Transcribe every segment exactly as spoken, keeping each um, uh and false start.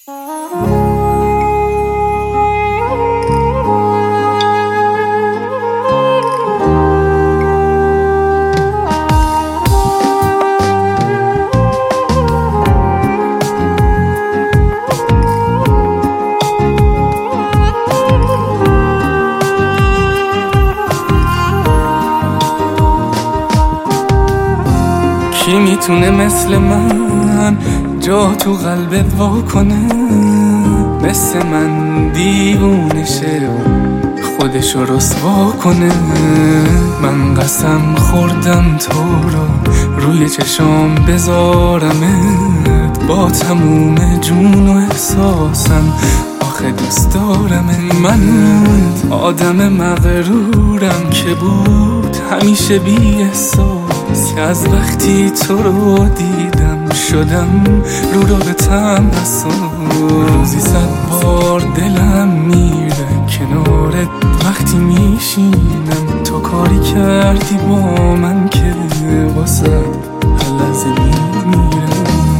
کی میتونه مثل من جا تو قلبت وا کنه، مثل من دیوونه شه و خودشو رسوا کنه. من قسم خوردم تو رو روی چشام بذارمت، با تموم جون و احساسم آخه دوست دارم. من آدم مغرورم که بود همیشه بی احساس، که از وقتی تو رو دیدم شدم رو رو به تمساس. روزی صد بار دلم میره کنارت وقتی میشینم، تو کاری کردی با من که واسه هر لحظه میمیرم.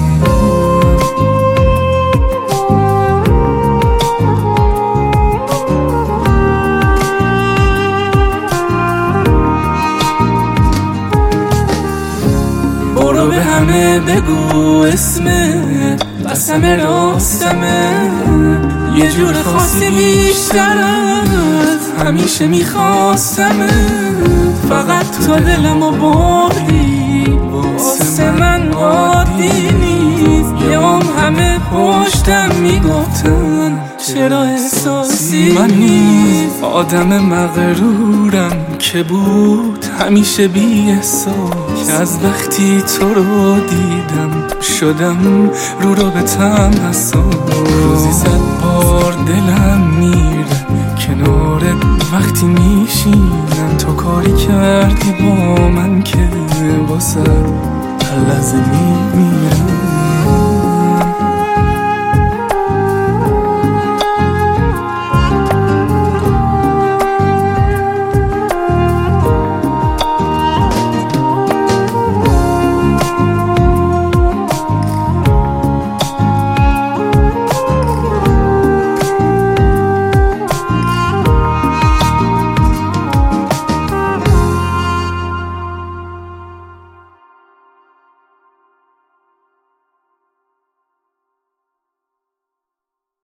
برو به همه بگو اسمت، قسم راستمه، یه جور خاصی بیشتر از همیشه میخواستمه. فقط تو دلمو بردی، واسه من عادی نیست. یه عمر همه پشتم میگفتن چرا احساسی من نیست. آدم مغرورم که بود همیشه بی احساس، که از وقتی تو رو دیدم شدم رو رو به تمساس. روزی صد بار دلم میره کنارت وقتی میشینم، تو کاری کردی با من که واسه هر لحظه میمیرم.